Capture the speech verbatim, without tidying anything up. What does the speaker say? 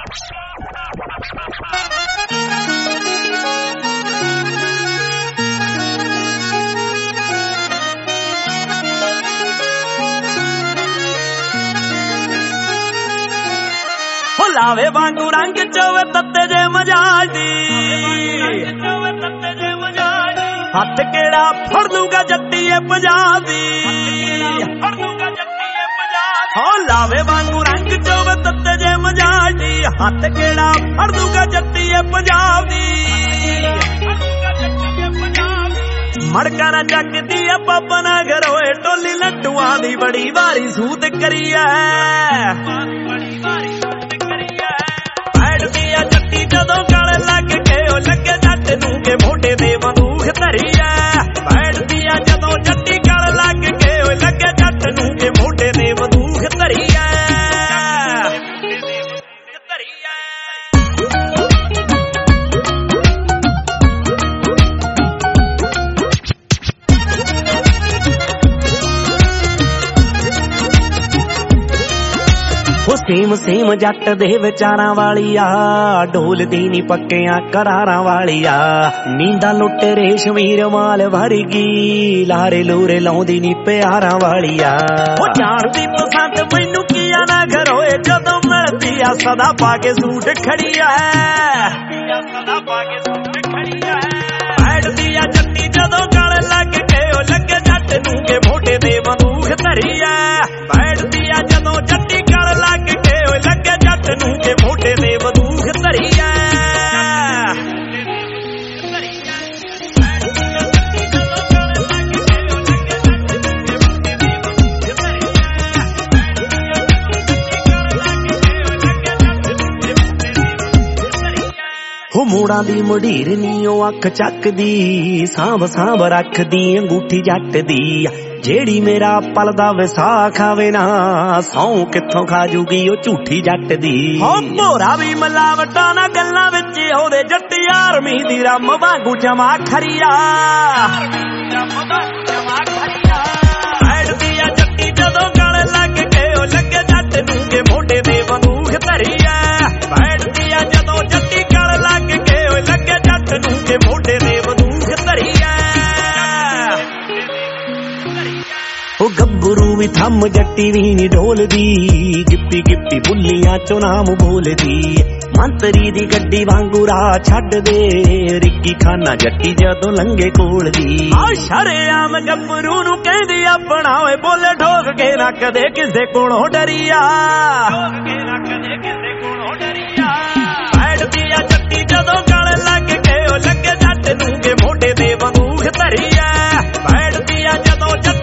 ਲਾਵੇ ਵਾਂਗੂ ਰੰਗ ਚੋਵੇ ਤੱਤੇ ਜੇ ਮਜਾਜ ਦੀ ਹੱਥ ਕਿਹੜਾ ਫੜ ਲੂਗਾ ਜੱਟੀਏ ਪੰਜਾਬ ਦੀ ਹੋ ਲਾਵੇ ਵਾਂਗੂ ਰੰਗ ਚੋਵੇ ਤੱਤੇ ਜੇ ਮਜਾਜ ਦੀ ਹੱਥ ਕਿਹੜਾ ਫੜ ਲੂਗਾ ਜੱਟੀਏ ਪੰਜਾਬ ਦੀ ਮੜਕਾ ਨਾ ਚੱਕਦੀ ਆ ਪਾਪਾ ਨਾ ਘਰੋਏ ਟੋਲੀ ਲੱਡੂਆਂ ਦੀ ਬੜੀ ਵਾਰੀ ਸੂਤ ਕਰੀ ਐ ਜੱਟੀ ਜਦੋਂ ਗਲ ਲੱਗ ਕੇ ਉਹ ਲੱਗੇ ਜੱਟ ਨੂੰ ਕੇ ਮੋਢੇ ਦੇ ਬੰਦੂਕ ਧਰੀ ਐ ਬੈਠਦੀ ਆ ਜਦੋਂ ਜੱਟੀ ਗਲ ਲੱਗ ਕੇ ਉਹ ਲੱਗੇ ਜੱਟ ਨੂੰ ਕੇ ਮੋਢੇ ਦੇ ਬੰਦੂਕ ਧਰੀ ਐ ਸੇਮ ਸੇਮ ਜੱਟ ਦੇ ਵਿਚਾਰਾਂ ਵਾਲੀ ਆ ਢੋਲਦੀ ਨੀ ਪੱਕਿਆਂ ਕਰਾਰਾਂ ਵਾਲੀ ਆ ਨੀਂਦਾਂ ਲੁੱਟ ਰੇਸ਼ਮੀਰ ਮਾਲ ਵਰਗੀ ਲਾਰੇ ਲੂਰੇ ਲਾਉਂਦੀ ਨੀ ਪਿਆਰਾਂ ਵਾਲੀ ਆ ਉਹ ਜਾਣਦੀ ਪਸੰਦ ਮੈਨੂੰ ਕੀ ਆ ਨਾ ਘਰੋਏ ਜਦੋਂ ਮਿਲਦੀ ਆ ਸਦਾ ਪਾ ਕੇ ਸੂਟ ਖੜੀ ਆ ਸਦਾ ਪਾ ਕੇ ਸੂਟ ਖੜੀ ਆ ਬੈਠਦੀ ਆ ਜੱਟੀ ਜਦੋਂ ਗਲ ਲੱਗ ਕੇ ਉਹ ਲੱਗੇ ਜੱਟ ਨੂੰ ਕੇ ਮੋਢੇ ਦੇ ਬੰਦੂਕ ਧਰੀ ਆ ਬੈਠਦੀ ਆ ਜਦੋਂ ਜੱਟੀ ਗਲ ਲੱਗ ਕੇ ਉਹ ਲੱਗੇ ਜੱਟ ਨੂੰ ਕੇ ਮੋਢੇ ਦੇ ਬੰਦੂਕ ਧਰੀ ਆ ਹੋ ਮੋੜਾਂ ਦੀ ਮੁਢੀਰ ਨੀ ਉਹ ਅੱਖ ਚੱਕਦੀ ਸਾਂਭ ਸਾਂਭ ਰੱਖਦੀ ਅੰਗੂਠੀ ਜੱਟ ਦੀ ਜਿਹੜੀ ਮੇਰਾ ਪਲਦਾ ਵਿਸਾਖ ਖਾਵੇ ਨਾ ਸੌਂ ਕਿੱਥੋਂ ਖਾ ਜੂਗੀ ਉਹ ਝੂਠੀ ਜੱਟ ਦੀ ਹੋ ਭੋਰਾ ਵੀ ਮਿਲਾਵਟਾਂ ਨਾ ਗੱਲਾਂ ਵਿੱਚ ਉਹਦੇ ਜੱਟ ਆਰਮੀ ਦੀ ਰੰਮ ਵਾਂਗੂ ਜਮਾ ਖਰੀਆ ਬੈਠਦੀ ਆ ਜੱਟੀ ਜਦੋਂ ਗਲ ਲੱਗ ਕੇ ਉਹ ਲੱਗੇ ਜੱਟ ਨੂੰ ਕੇ ਮੋਢੇ ਦੇ ਬੰਦੂਕ ਧਰੀ ਆ ਬੈਠਦੀ ਆ ਜਦੋਂ ਜੱਟੀ ਗਲ ਲੱਗ ਕੇ ਉਹ ਲੱਗੇ ਜੱਟ ਨੂੰ ਕੇ ਮੋਢੇ ਦੇ ਬੰਦੂਕ ਧਰੀ ਆ ਉਹ ਗੱਭਰੂ ਵੀ ਥੰਮ ਜੱਟੀ ਵੀ ਨੀ ਢੋਲਦੀ ਗਿੱਪੀ ਗਿੱਪੀ ਬੁੱਲੀਆਂ ਚੋਂ ਨਾਮ ਬੋਲਦੀ ਮੰਤਰੀ ਦੀ ਗੱਡੀ ਵਾਂਗੂ ਰਾਹ ਛੱਡ ਦੇ ਰਿੱਕੀ ਖਾਨਾ ਜੱਟੀ ਜਦੋਂ ਲੰਘੇ ਕੋਲ ਦੀ ਆ ਸ਼ਰੇਆਮ ਗੱਭਰੂ ਨੂੰ ਕਹਿੰਦੀ ਆਪਣਾ ਓਏ ਬੋਲੇ ਠੋਕ ਕੇ ਨਾ ਕਦੇ ਕਿਸੇ ਕੋਲੋਂ ਡਰੀਆ ਠੋਕ ਕੇ ਨਾ ਕਦੇ ਕਿਸੇ ਕੋਲੋਂ ਡਰੀਆ ਬੈਠਦੀ ਆ ਜੱਟੀ ਜਦੋਂ ਗਲ ਲੱਗ ਕੇ ਉਹ ਲੱਗੇ ਜੱਟ ਨੂੰ ਕੇ ਮੋਢੇ ਦੇ ਬੰਦੂਕ ਧਰੀ ਆ ਬੈਠਦੀ ਆ ਜਦੋਂ